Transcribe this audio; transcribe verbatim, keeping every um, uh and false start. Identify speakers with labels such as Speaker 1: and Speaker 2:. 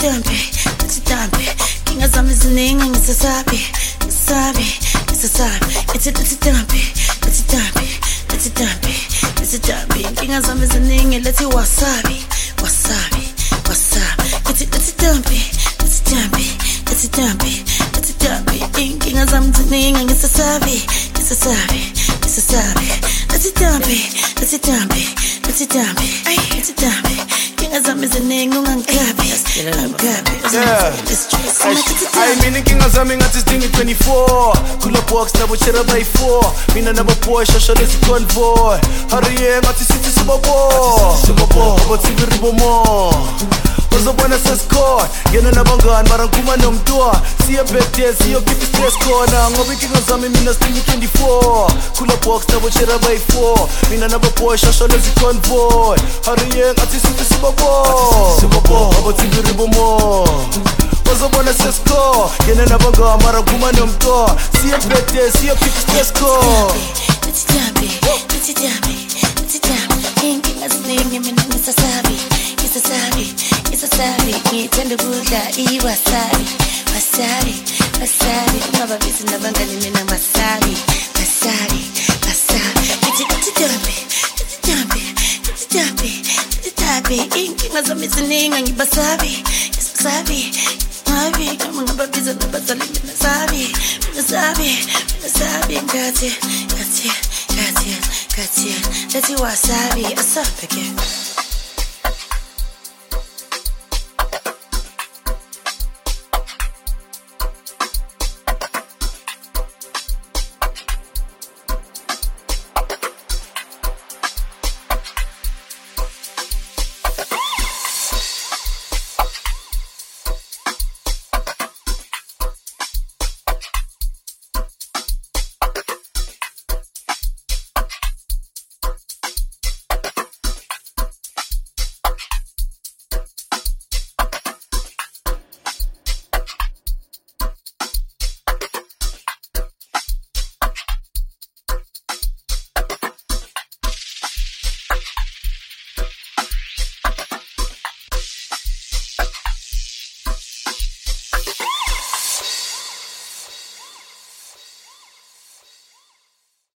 Speaker 1: dampe, let's dampe. King as I'm listening, and it's a sabi, it's a sabi, it's a sabi. It's a let's dampe, let's dampe, let's dampe, let's dampe. King as I'm listening, and let's wasabi, wasabi, wasabi. It's a let's dampe, let's dampe, let's dampe, let's dampe. King as I'm listening, and it's a sabi, it's a sabi, it's a sabi. Let's dampe, let's dampe, let's dampe, let's dampe. As I'm listening, I'm happy. I'm happy.
Speaker 2: Yeah. I mean, king as I'm in at this thing twenty-four. Cool up walks, never share by four. Mean another boy, social is a convoy. Hurry, I'm at the city super bowl. Super bowl, but see the ribbon more. Was the one that says score. Get another gun, but I'm coming on door. See a bed there, see your keep the stress corner. I'm going to king as I'm in a thing twenty-four. Cool up walks, never share by four. Mean another boy, social is a convoy. Hurry, I'm at the city super bowl. Super bowl, but see the ribbon more. Was the one that says score. Get another gun, but I'm coming on door. See a bed there, see your keep the stress corner.
Speaker 1: Let's jump it, let's jump it, let's jump it. King as name, I'm in a sabi, it's a sabi. It's a sabi, it's in the buddha, e wasabi, wasabi, wasabi. Never visit the bangani, mina wasabi, wasabi, wasabi. It's a it's a jumpy, it's a jumpy, it's a jumpy, it's a jumpy. Inking as I'm listening, and you wasabi, it's wasabi, wasabi. Come on, never visit the basali, mina sabi, mina sabi, mina sabi. Gotcha, gotcha, gotcha, gotcha. Let's see wasabi, a sub again.